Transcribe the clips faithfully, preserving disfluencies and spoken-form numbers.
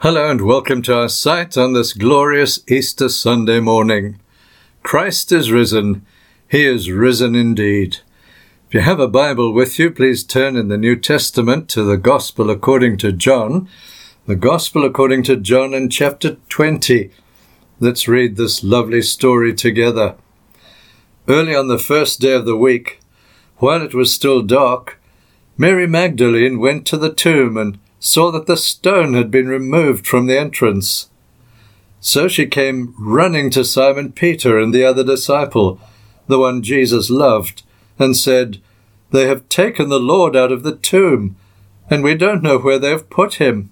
Hello and welcome to our site on this glorious Easter Sunday morning. Christ is risen. He is risen indeed. If you have a Bible with you, please turn in the New Testament to the Gospel according to John. The Gospel according to John in chapter twenty. Let's read this lovely story together. Early on the first day of the week, while it was still dark, Mary Magdalene went to the tomb and saw that the stone had been removed from the entrance. So she came running to Simon Peter and the other disciple, the one Jesus loved, and said, "They have taken the Lord out of the tomb, and we don't know where they have put him."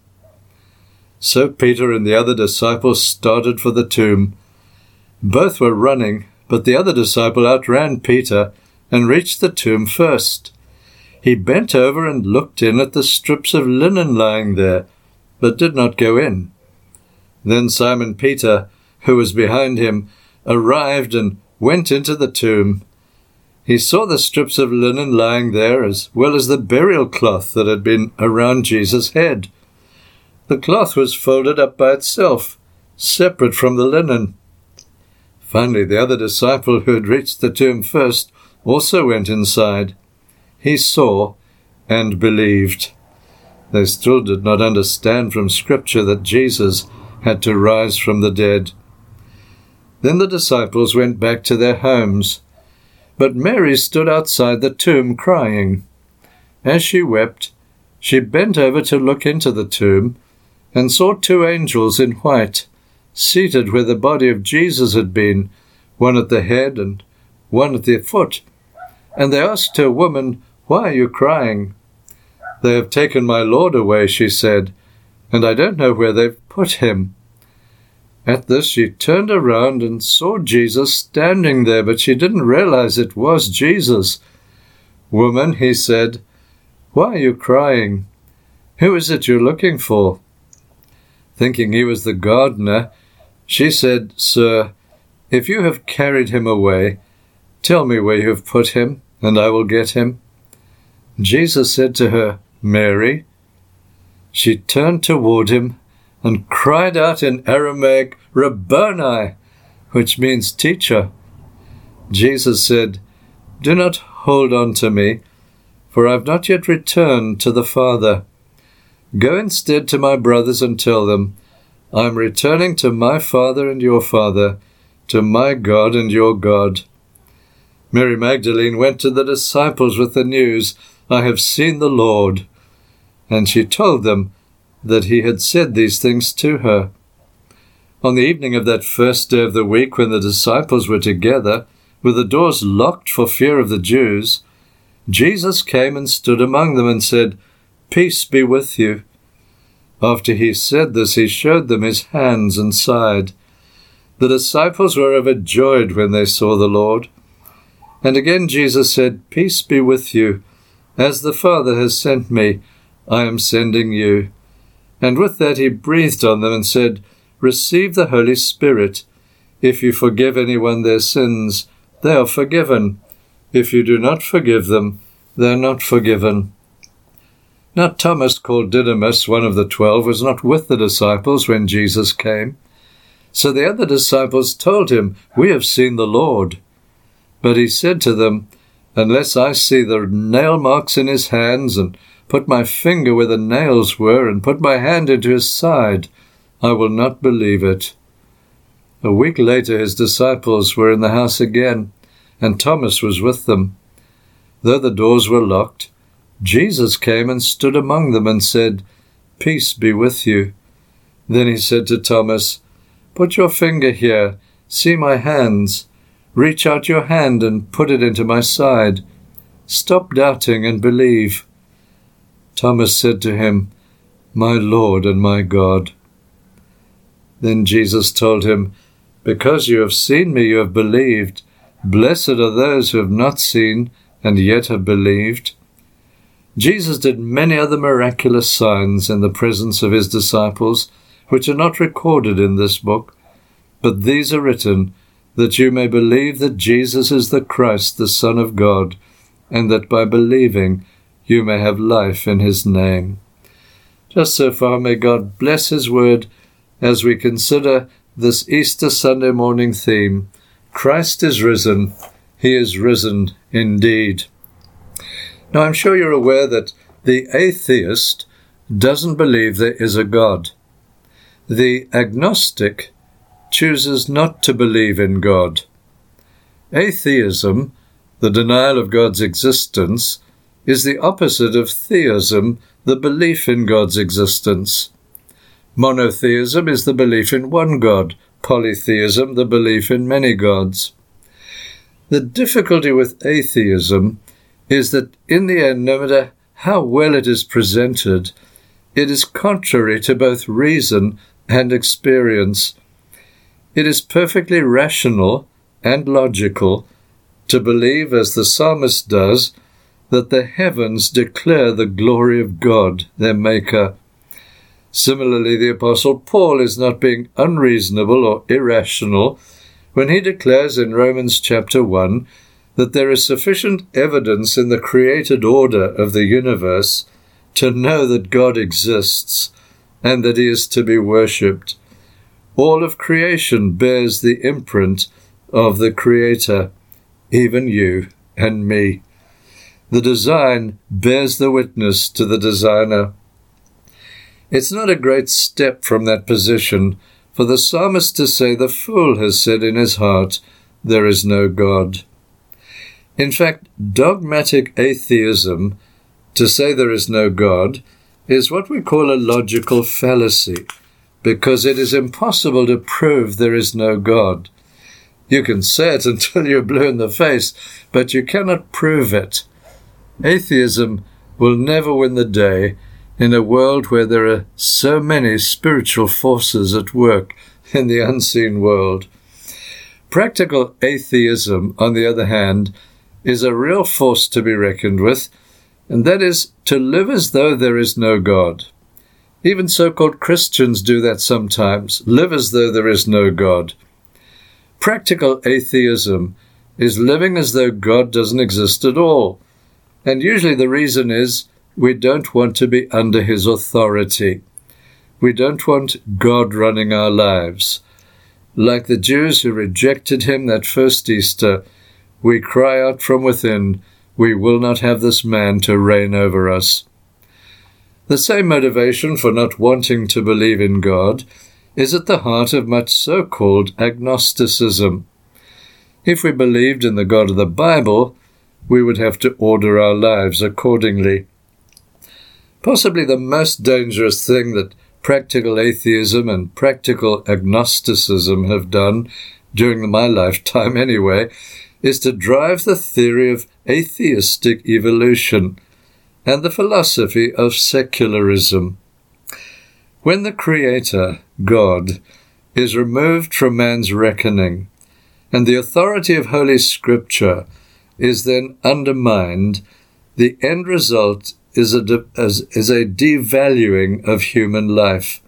So Peter and the other disciple started for the tomb. Both were running, but the other disciple outran Peter and reached the tomb first. He bent over and looked in at the strips of linen lying there, but did not go in. Then Simon Peter, who was behind him, arrived and went into the tomb. He saw the strips of linen lying there, as well as the burial cloth that had been around Jesus' head. The cloth was folded up by itself, separate from the linen. Finally, the other disciple who had reached the tomb first also went inside. He saw and believed. They still did not understand from Scripture that Jesus had to rise from the dead. Then the disciples went back to their homes, but Mary stood outside the tomb crying. As she wept, she bent over to look into the tomb and saw two angels in white, seated where the body of Jesus had been, one at the head and one at the foot. And they asked her, "Woman, why are you crying?" "They have taken my Lord away," she said, "and I don't know where they've put him." At this she turned around and saw Jesus standing there, but she didn't realize it was Jesus. "Woman," he said, "why are you crying? Who is it you're looking for?" Thinking he was the gardener, she said, "Sir, if you have carried him away, tell me where you have put him, and I will get him." Jesus said to her, "Mary." She turned toward him and cried out in Aramaic, "Rabboni," which means teacher. Jesus said, "Do not hold on to me, for I have not yet returned to the Father. Go instead to my brothers and tell them, I am returning to my Father and your Father, to my God and your God." Mary Magdalene went to the disciples with the news, "I have seen the Lord." And she told them that he had said these things to her. On the evening of that first day of the week, when the disciples were together, with the doors locked for fear of the Jews, Jesus came and stood among them and said, "Peace be with you." After he said this, he showed them his hands and side. The disciples were overjoyed when they saw the Lord. And again Jesus said, "Peace be with you. As the Father has sent me, I am sending you." And with that he breathed on them and said, "Receive the Holy Spirit. If you forgive anyone their sins, they are forgiven. If you do not forgive them, they are not forgiven." Now Thomas, called Didymus, one of the twelve, was not with the disciples when Jesus came. So the other disciples told him, "We have seen the Lord." But he said to them, "Unless I see the nail marks in his hands, and put my finger where the nails were, and put my hand into his side, I will not believe it." A week later his disciples were in the house again, and Thomas was with them. Though the doors were locked, Jesus came and stood among them and said, "Peace be with you." Then he said to Thomas, "Put your finger here, see my hands. Reach out your hand and put it into my side. Stop doubting and believe." Thomas said to him, "My Lord and my God." Then Jesus told him, "Because you have seen me, you have believed. Blessed are those who have not seen and yet have believed." Jesus did many other miraculous signs in the presence of his disciples, which are not recorded in this book, but these are written that you may believe that Jesus is the Christ, the Son of God, and that by believing you may have life in his name. Just so far, may God bless His word as we consider this Easter Sunday morning theme, Christ is risen, He is risen indeed. Now, I'm sure you're aware that the atheist doesn't believe there is a God. The agnostic chooses not to believe in God. Atheism, the denial of God's existence, is the opposite of theism, the belief in God's existence. Monotheism is the belief in one God, polytheism the belief in many gods. The difficulty with atheism is that in the end, no matter how well it is presented, it is contrary to both reason and experience. It is perfectly rational and logical to believe, as the psalmist does, that the heavens declare the glory of God, their Maker. Similarly, the Apostle Paul is not being unreasonable or irrational when he declares in Romans chapter one that there is sufficient evidence in the created order of the universe to know that God exists and that He is to be worshipped. All of creation bears the imprint of the Creator, even you and me. The design bears the witness to the designer. It's not a great step from that position for the psalmist to say the fool has said in his heart, there is no God. In fact, dogmatic atheism, to say there is no God, is what we call a logical fallacy, because it is impossible to prove there is no God. You can say it until you're blue in the face, but you cannot prove it. Atheism will never win the day in a world where there are so many spiritual forces at work in the unseen world. Practical atheism, on the other hand, is a real force to be reckoned with, and that is to live as though there is no God. Even so-called Christians do that sometimes, live as though there is no God. Practical atheism is living as though God doesn't exist at all. And usually the reason is we don't want to be under His authority. We don't want God running our lives. Like the Jews who rejected Him that first Easter, we cry out from within, we will not have this man to reign over us. The same motivation for not wanting to believe in God is at the heart of much so-called agnosticism. If we believed in the God of the Bible, we would have to order our lives accordingly. Possibly the most dangerous thing that practical atheism and practical agnosticism have done, during my lifetime anyway, is to drive the theory of atheistic evolution and the philosophy of secularism. When the Creator, God, is removed from man's reckoning, and the authority of Holy Scripture is then undermined, the end result is a, de- is a devaluing of human life.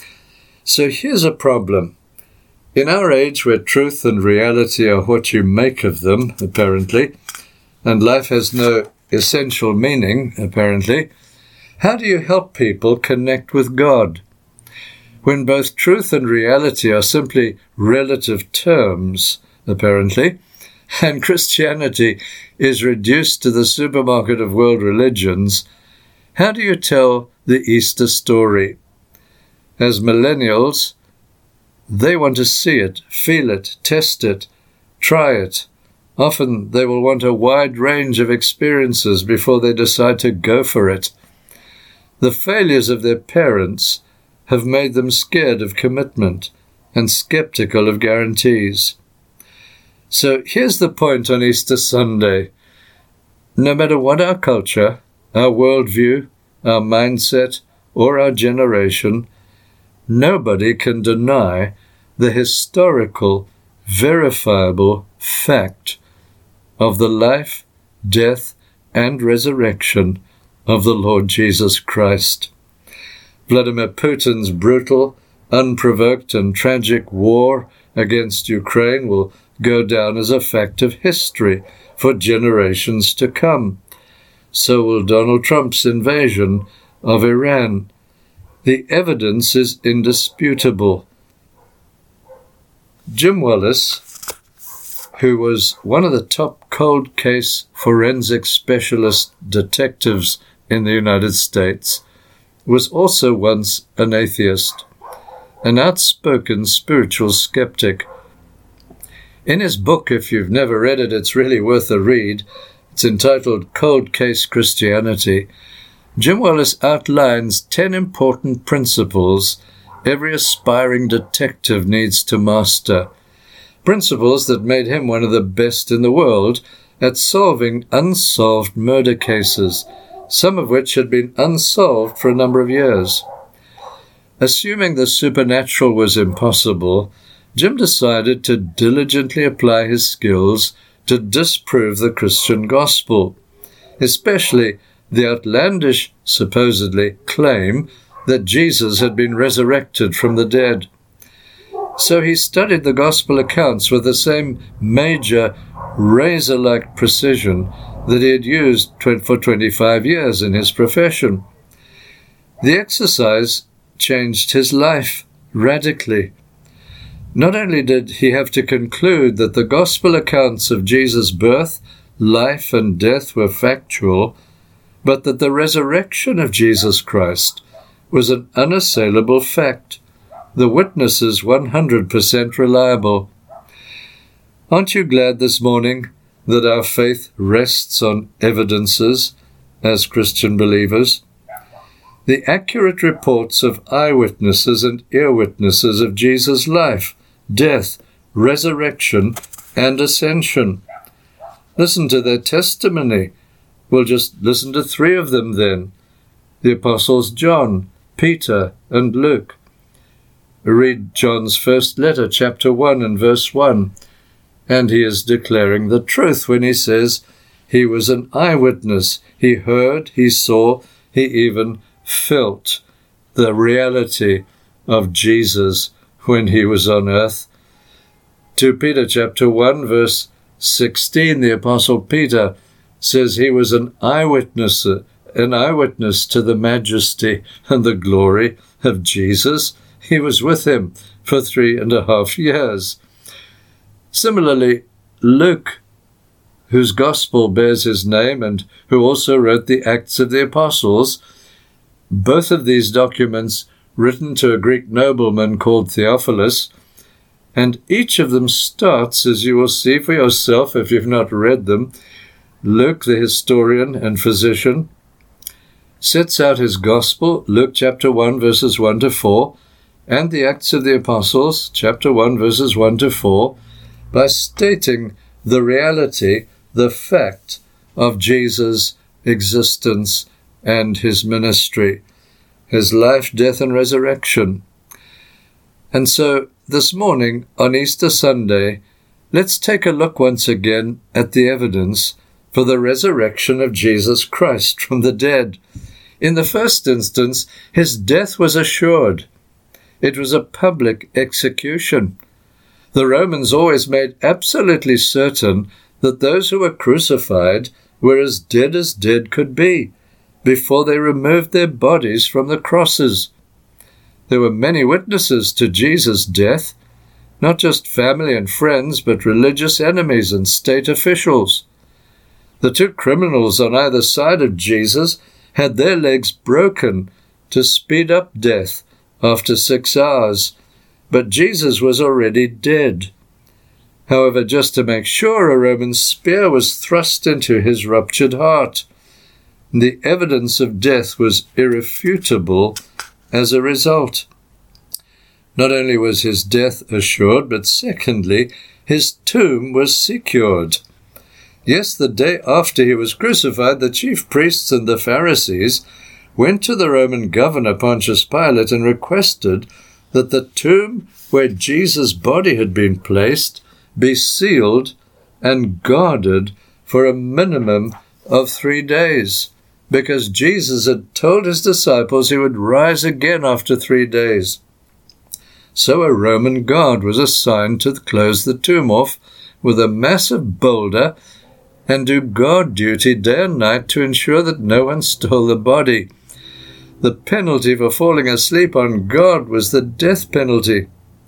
So here's a problem. In our age where truth and reality are what you make of them, apparently, and life has no essential meaning, apparently, how do you help people connect with God? When both truth and reality are simply relative terms, apparently, and Christianity is reduced to the supermarket of world religions, how do you tell the Easter story? As millennials, they want to see it, feel it, test it, try it. Often they will want a wide range of experiences before they decide to go for it. The failures of their parents have made them scared of commitment and skeptical of guarantees. So here's the point on Easter Sunday. No matter what our culture, our worldview, our mindset, or our generation, nobody can deny the historical, verifiable fact of the life, death, and resurrection of the Lord Jesus Christ. Vladimir Putin's brutal, unprovoked, and tragic war against Ukraine will go down as a fact of history for generations to come. So will Donald Trump's invasion of Iran. The evidence is indisputable. Jim Wallace, who was one of the top cold case forensic specialist detectives in the United States, was also once an atheist, an outspoken spiritual skeptic. In his book, if you've never read it, it's really worth a read. It's entitled Cold Case Christianity. Jim Wallace outlines ten important principles every aspiring detective needs to master. Principles that made him one of the best in the world at solving unsolved murder cases, some of which had been unsolved for a number of years. Assuming the supernatural was impossible, Jim decided to diligently apply his skills to disprove the Christian gospel, especially the outlandish, supposedly, claim that Jesus had been resurrected from the dead. So he studied the gospel accounts with the same major, razor-like precision that he had used for twenty-five years in his profession. The exercise changed his life radically. Not only did he have to conclude that the gospel accounts of Jesus' birth, life, and death were factual, but that the resurrection of Jesus Christ was an unassailable fact, the witnesses one hundred percent reliable. Aren't you glad this morning that our faith rests on evidences as Christian believers? The accurate reports of eyewitnesses and ear-witnesses of Jesus' life, death, resurrection, and ascension. Listen to their testimony. We'll just listen to three of them then. The apostles John, Peter, and Luke. Read John's first letter, chapter one and verse one. And he is declaring the truth when he says he was an eyewitness. He heard, he saw, he even felt the reality of Jesus when he was on earth. Second Peter chapter one, verse sixteen, the apostle Peter says he was an eyewitness, an eyewitness to the majesty and the glory of Jesus. He was with him for three and a half years. Similarly, Luke, whose gospel bears his name and who also wrote the Acts of the Apostles, both of these documents written to a Greek nobleman called Theophilus, and each of them starts, as you will see for yourself if you've not read them. Luke, the historian and physician, sets out his gospel, Luke chapter one, verses one to four, and the Acts of the Apostles, chapter one, verses one to four, by stating the reality, the fact of Jesus' existence and his ministry, his life, death, and resurrection. And so, this morning, on Easter Sunday, let's take a look once again at the evidence for the resurrection of Jesus Christ from the dead. In the first instance, his death was assured. It was a public execution. The Romans always made absolutely certain that those who were crucified were as dead as dead could be before they removed their bodies from the crosses. There were many witnesses to Jesus' death, not just family and friends, but religious enemies and state officials. The two criminals on either side of Jesus had their legs broken to speed up death after six hours, but Jesus was already dead. However, just to make sure, a Roman spear was thrust into his ruptured heart. The evidence of death was irrefutable as a result. Not only was his death assured, but secondly, his tomb was secured. Yes, the day after he was crucified, the chief priests and the Pharisees went to the Roman governor Pontius Pilate and requested that the tomb where Jesus' body had been placed be sealed and guarded for a minimum of three days, because Jesus had told his disciples he would rise again after three days. So a Roman guard was assigned to close the tomb off with a massive boulder and do guard duty day and night to ensure that no one stole the body. The penalty for falling asleep on God was the death penalty.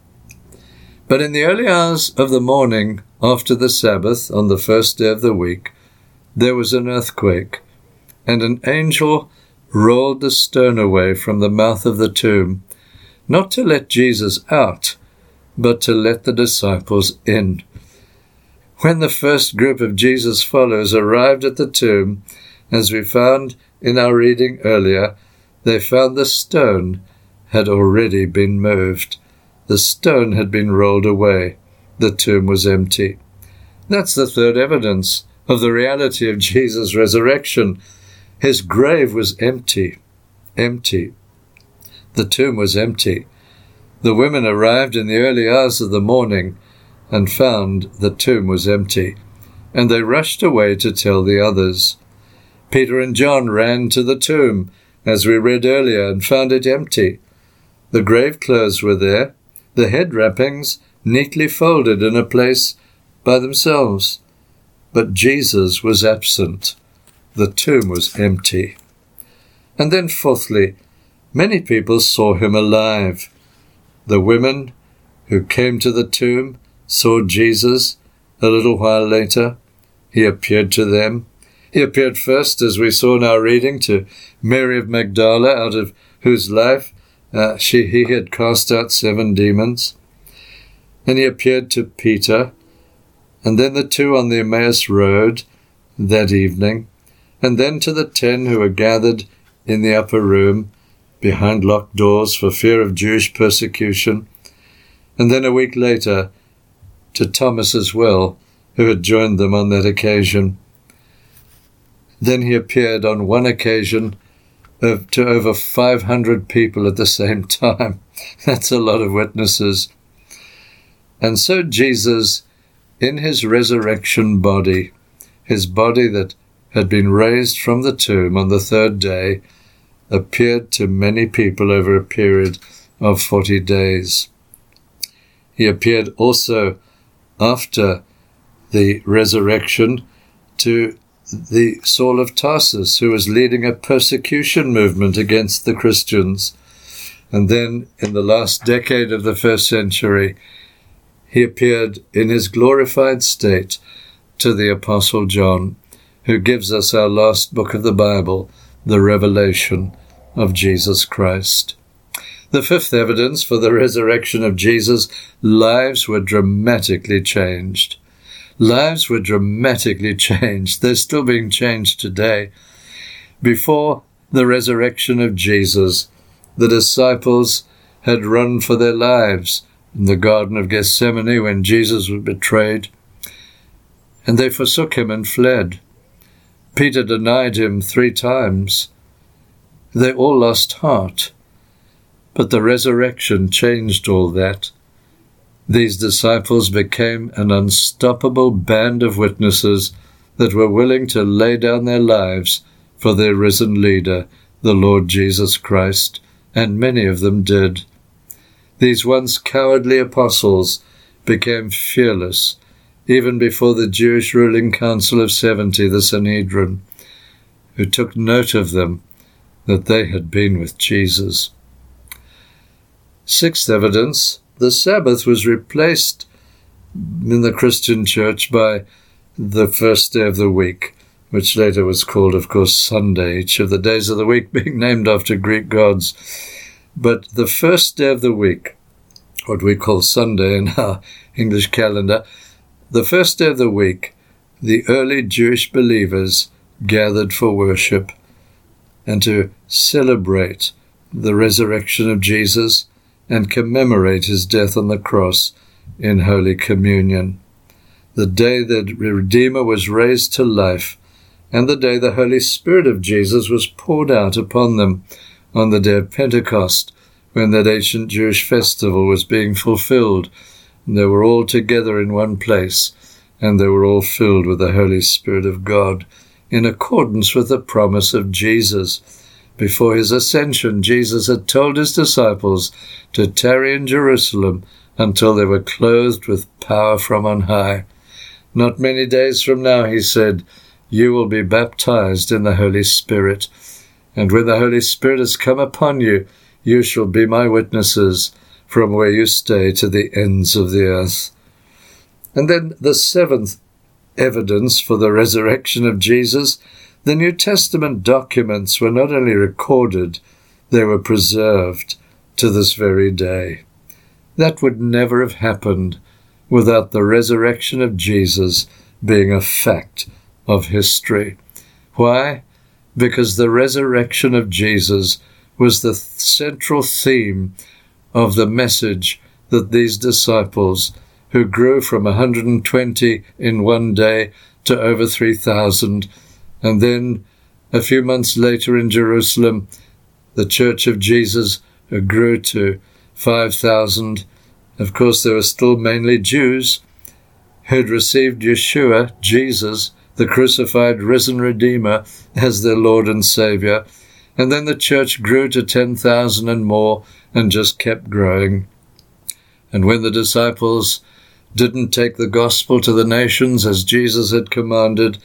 But in the early hours of the morning after the Sabbath, on the first day of the week, there was an earthquake, and an angel rolled the stone away from the mouth of the tomb, not to let Jesus out, but to let the disciples in. When the first group of Jesus' followers arrived at the tomb, as we found in our reading earlier, they found the stone had already been moved. The stone had been rolled away. The tomb was empty. That's the third evidence of the reality of Jesus' resurrection. His grave was empty. Empty. The tomb was empty. The women arrived in the early hours of the morning and found the tomb was empty, and they rushed away to tell the others. Peter and John ran to the tomb, as we read earlier, and found it empty. The grave clothes were there, the head wrappings neatly folded in a place by themselves. But Jesus was absent. The tomb was empty. And then fourthly, many people saw him alive. The women who came to the tomb saw Jesus a little while later. He appeared to them. He appeared first, as we saw in our reading, to Mary of Magdala, out of whose life uh, she he had cast out seven demons. And he appeared to Peter, and then the two on the Emmaus Road that evening, and then to the ten who were gathered in the upper room behind locked doors for fear of Jewish persecution, and then a week later to Thomas as well, who had joined them on that occasion. Then he appeared on one occasion of, to over five hundred people at the same time. That's a lot of witnesses. And so Jesus, in his resurrection body, his body that had been raised from the tomb on the third day, appeared to many people over a period of forty days. He appeared also after the resurrection to the Saul of Tarsus, who was leading a persecution movement against the Christians. And then in the last decade of the first century, he appeared in his glorified state to the Apostle John, who gives us our last book of the Bible, the revelation of Jesus Christ. The fifth evidence for the resurrection of Jesus, lives were dramatically changed. Lives were dramatically changed. They're still being changed today. Before the resurrection of Jesus, the disciples had run for their lives in the Garden of Gethsemane when Jesus was betrayed, and they forsook him and fled. Peter denied him three times. They all lost heart. But the resurrection changed all that. These disciples became an unstoppable band of witnesses that were willing to lay down their lives for their risen leader, the Lord Jesus Christ, and many of them did. These once cowardly apostles became fearless, even before the Jewish ruling council of seventy, the Sanhedrin, who took note of them, that they had been with Jesus. Sixth evidence, the Sabbath was replaced in the Christian church by the first day of the week, which later was called, of course, Sunday, each of the days of the week being named after Greek gods. But the first day of the week, what we call Sunday in our English calendar, the first day of the week, the early Jewish believers gathered for worship and to celebrate the resurrection of Jesus and commemorate his death on the cross in Holy Communion. The day that Redeemer was raised to life, and the day the Holy Spirit of Jesus was poured out upon them on the day of Pentecost, when that ancient Jewish festival was being fulfilled. And they were all together in one place, and they were all filled with the Holy Spirit of God, in accordance with the promise of Jesus. Before his ascension, Jesus had told his disciples to tarry in Jerusalem until they were clothed with power from on high. Not many days from now, he said, you will be baptized in the Holy Spirit. And when the Holy Spirit has come upon you, you shall be my witnesses from where you stay to the ends of the earth. And then the seventh evidence for the resurrection of Jesus, the New Testament documents were not only recorded, they were preserved to this very day. That would never have happened without the resurrection of Jesus being a fact of history. Why? Because the resurrection of Jesus was the central theme of the message that these disciples, who grew from one hundred twenty in one day to over three thousand, and then a few months later in Jerusalem, the Church of Jesus grew to five thousand. Of course, there were still mainly Jews who'd received Yeshua, Jesus, the crucified, risen Redeemer, as their Lord and Savior. And then the church grew to ten thousand and more and just kept growing. And when the disciples didn't take the gospel to the nations as Jesus had commanded,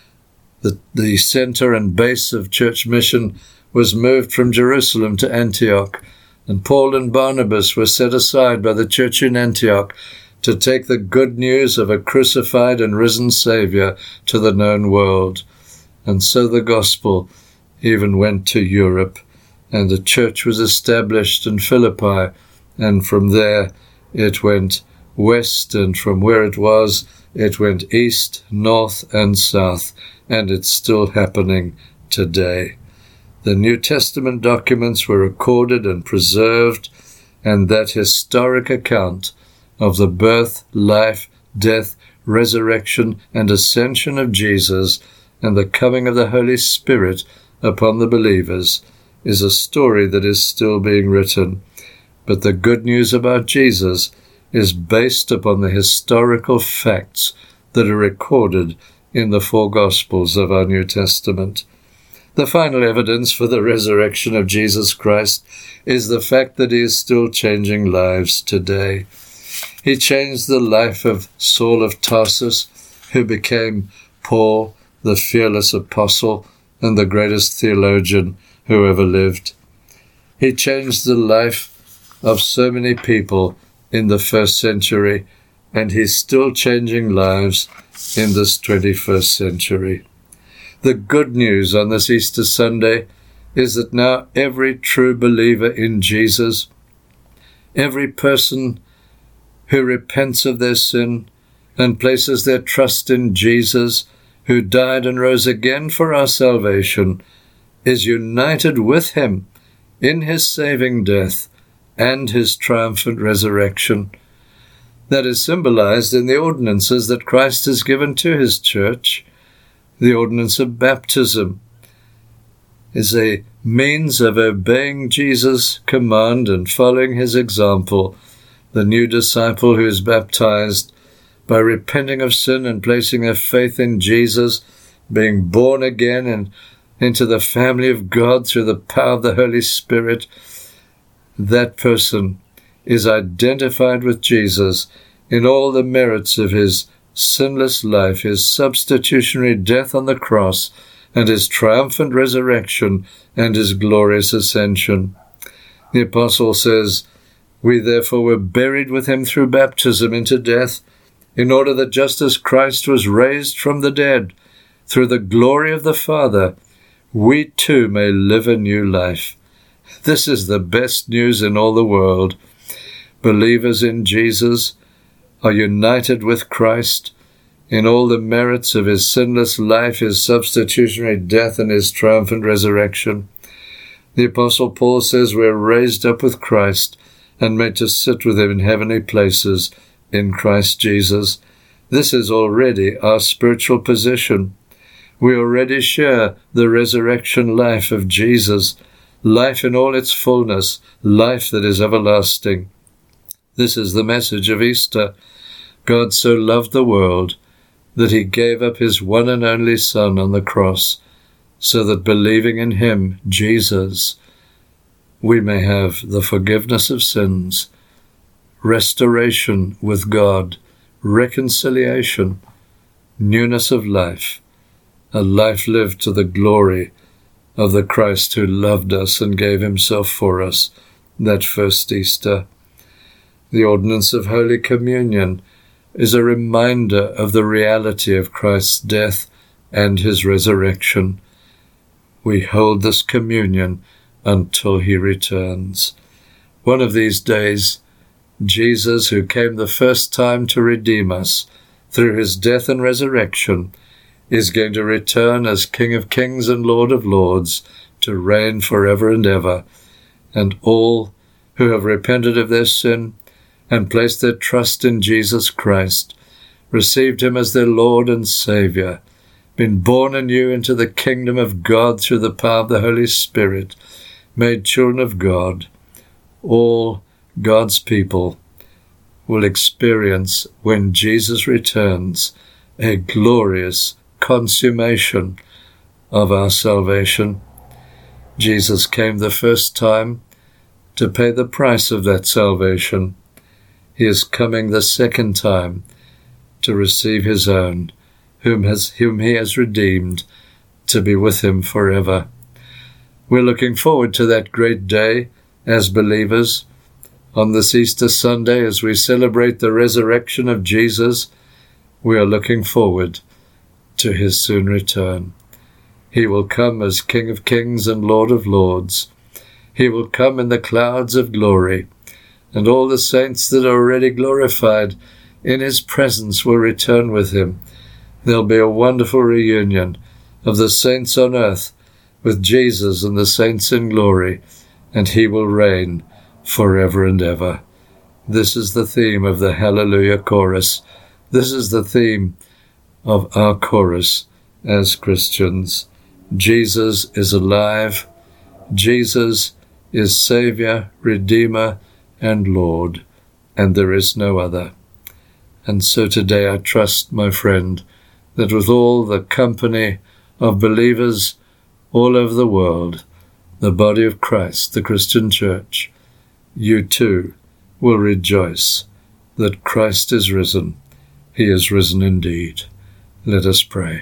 the, the center and base of church mission was moved from Jerusalem to Antioch. And Paul and Barnabas were set aside by the church in Antioch to take the good news of a crucified and risen Savior to the known world. And so the gospel even went to Europe, and the church was established in Philippi, and from there it went west, and from where it was, it went east, north, and south, and it's still happening today. The New Testament documents were recorded and preserved, and that historic account of the birth, life, death, resurrection, and ascension of Jesus and the coming of the Holy Spirit upon the believers is a story that is still being written. But the good news about Jesus is based upon the historical facts that are recorded in the four Gospels of our New Testament. The final evidence for the resurrection of Jesus Christ is the fact that he is still changing lives today. He changed the life of Saul of Tarsus, who became Paul, the fearless apostle and the greatest theologian who ever lived. He changed the life of so many people in the first century, and he's still changing lives in this twenty-first century. The good news on this Easter Sunday is that now every true believer in Jesus, every person who repents of their sin and places their trust in Jesus, who died and rose again for our salvation, is united with him in his saving death and his triumphant resurrection. That is symbolized in the ordinances that Christ has given to his church. The ordinance of baptism is a means of obeying Jesus' command and following his example. The new disciple who is baptized by repenting of sin and placing their faith in Jesus, being born again and into the family of God through the power of the Holy Spirit, that person is identified with Jesus in all the merits of his sinless life, his substitutionary death on the cross, and his triumphant resurrection and his glorious ascension. The apostle says, "We therefore were buried with him through baptism into death, in order that just as Christ was raised from the dead through the glory of the Father, we too may live a new life." This is the best news in all the world. Believers in Jesus are united with Christ in all the merits of his sinless life, his substitutionary death, and his triumphant resurrection. The Apostle Paul says we are raised up with Christ and made to sit with him in heavenly places in Christ Jesus. This is already our spiritual position. We already share the resurrection life of Jesus, life in all its fullness, life that is everlasting. This is the message of Easter. God so loved the world that he gave up his one and only Son on the cross, so that believing in him, Jesus, we may have the forgiveness of sins, restoration with God, reconciliation, newness of life, a life lived to the glory of the Christ who loved us and gave himself for us that first Easter. The ordinance of Holy Communion is a reminder of the reality of Christ's death and his resurrection. We hold this communion until he returns. One of these days, Jesus, who came the first time to redeem us through his death and resurrection, is going to return as King of Kings and Lord of Lords to reign forever and ever. And all who have repented of their sin and placed their trust in Jesus Christ, received him as their Lord and Saviour, been born anew into the kingdom of God through the power of the Holy Spirit, made children of God, all God's people will experience, when Jesus returns, a glorious consummation of our salvation. Jesus came the first time to pay the price of that salvation. He is coming the second time to receive his own, whom has whom he has redeemed, to be with him forever. We're looking forward to that great day as believers. On this Easter Sunday, as we celebrate the resurrection of Jesus, we are looking forward to his soon return. He will come as King of Kings and Lord of Lords. He will come in the clouds of glory, and all the saints that are already glorified in his presence will return with him. There'll be a wonderful reunion of the saints on earth with Jesus and the saints in glory, and he will reign forever and ever. This is the theme of the Hallelujah Chorus. This is the theme of our chorus as Christians. Jesus is alive. Jesus is Saviour, Redeemer, and Lord, and there is no other. And so today I trust, my friend, that with all the company of believers all over the world, the body of Christ, the Christian Church, you too will rejoice that Christ is risen. He is risen indeed. Let us pray.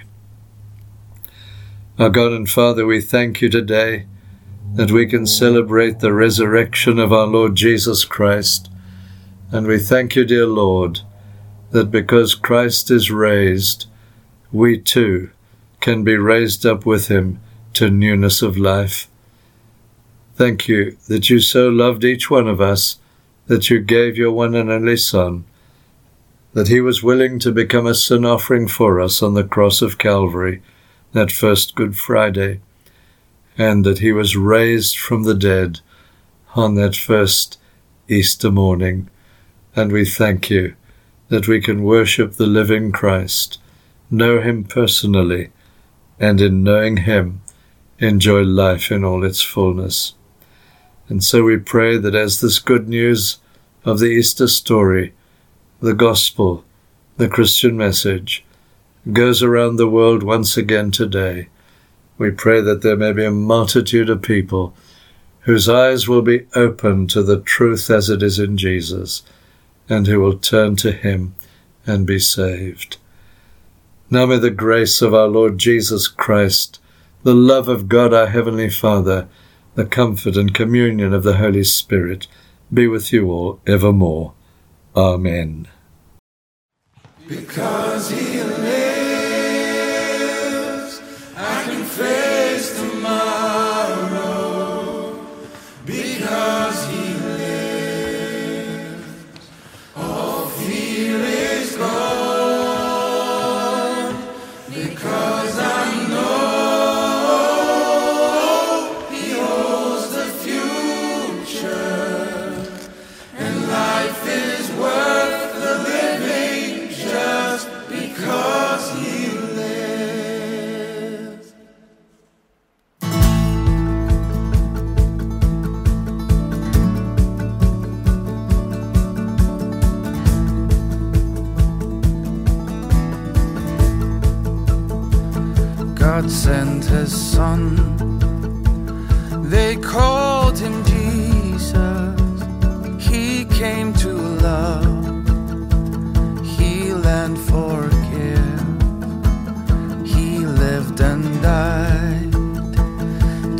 Our God and Father, we thank you today that we can celebrate the resurrection of our Lord Jesus Christ. And we thank you, dear Lord, that because Christ is raised, we too can be raised up with him to newness of life. Thank you that you so loved each one of us, that you gave your one and only Son, that he was willing to become a sin offering for us on the cross of Calvary, that first Good Friday, and that he was raised from the dead on that first Easter morning. And we thank you that we can worship the living Christ, know him personally, and in knowing him, enjoy life in all its fullness. And so we pray that as this good news of the Easter story, the gospel, the Christian message, goes around the world once again today, we pray that there may be a multitude of people whose eyes will be open to the truth as it is in Jesus, and who will turn to him and be saved. Now may the grace of our Lord Jesus Christ, the love of God our Heavenly Father, the comfort and communion of the Holy Spirit be with you all evermore. Amen. Because he lives, I can face tomorrow. Because he lives, all fear is gone. Because I know he holds the future, and life is worth the living just because he lives. God sent his son, they called him Jesus. He came to love, heal and forgive. He lived and died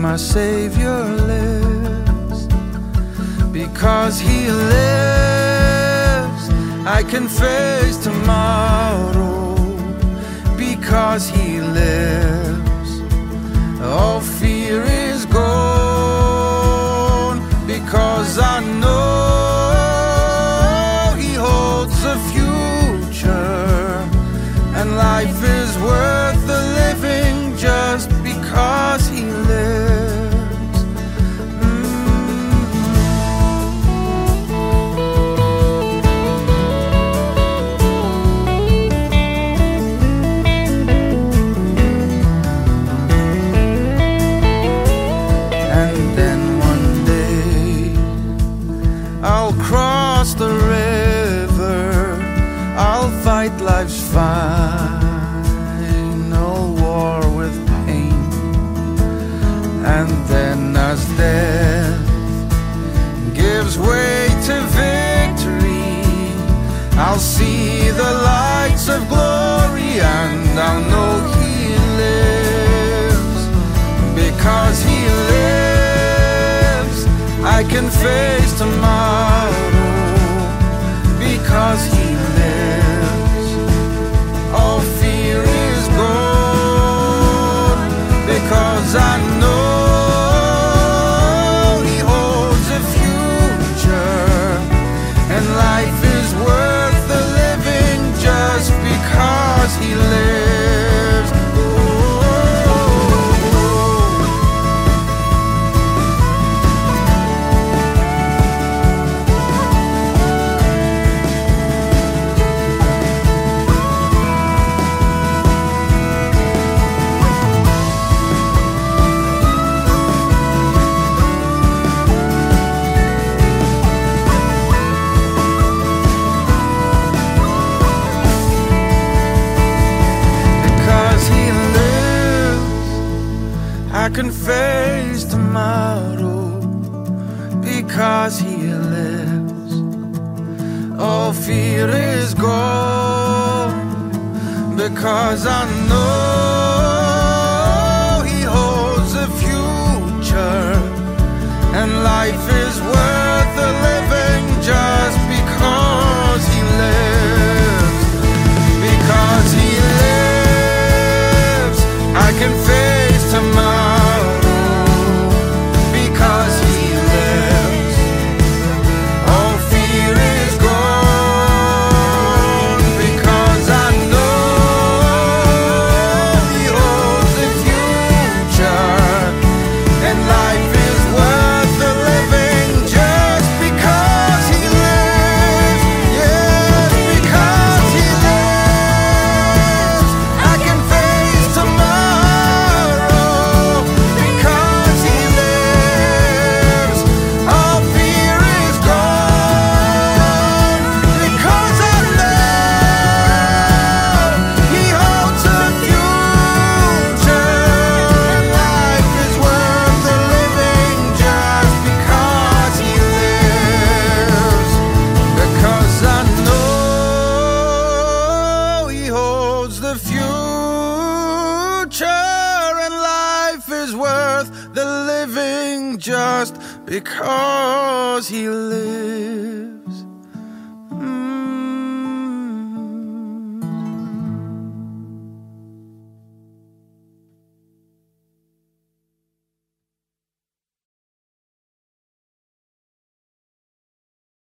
my Savior lives. Because He lives, I can face tomorrow. Because He lives, all fear is gone. Because I know He holds the future, and life is worth the living just because He lives. Mm-hmm. And then one day I'll cross the river, I'll fight life's final war with pain. And then as death gives way to victory, I'll see the lights of glory, and I'll know He lives. Because He lives, I can face tomorrow. Because He lives, all fear is gone. Because I know He holds a future, and life is worth the living just because He lives. Oh. I can face tomorrow. Because He lives, all fear is gone. Because I know He holds the future, and life is worth the living just because He lives. Because He lives, I can face tomorrow. Because He lives, all fear is gone. Because I know He holds the future, and life is worth the living just because He lives. Yes, because He lives, I can face tomorrow. Because He lives, all fear is gone. Because I know He holds the future, and life is worth the living just because He lives. Because I know He holds the future, and life is worth the living just because He lives.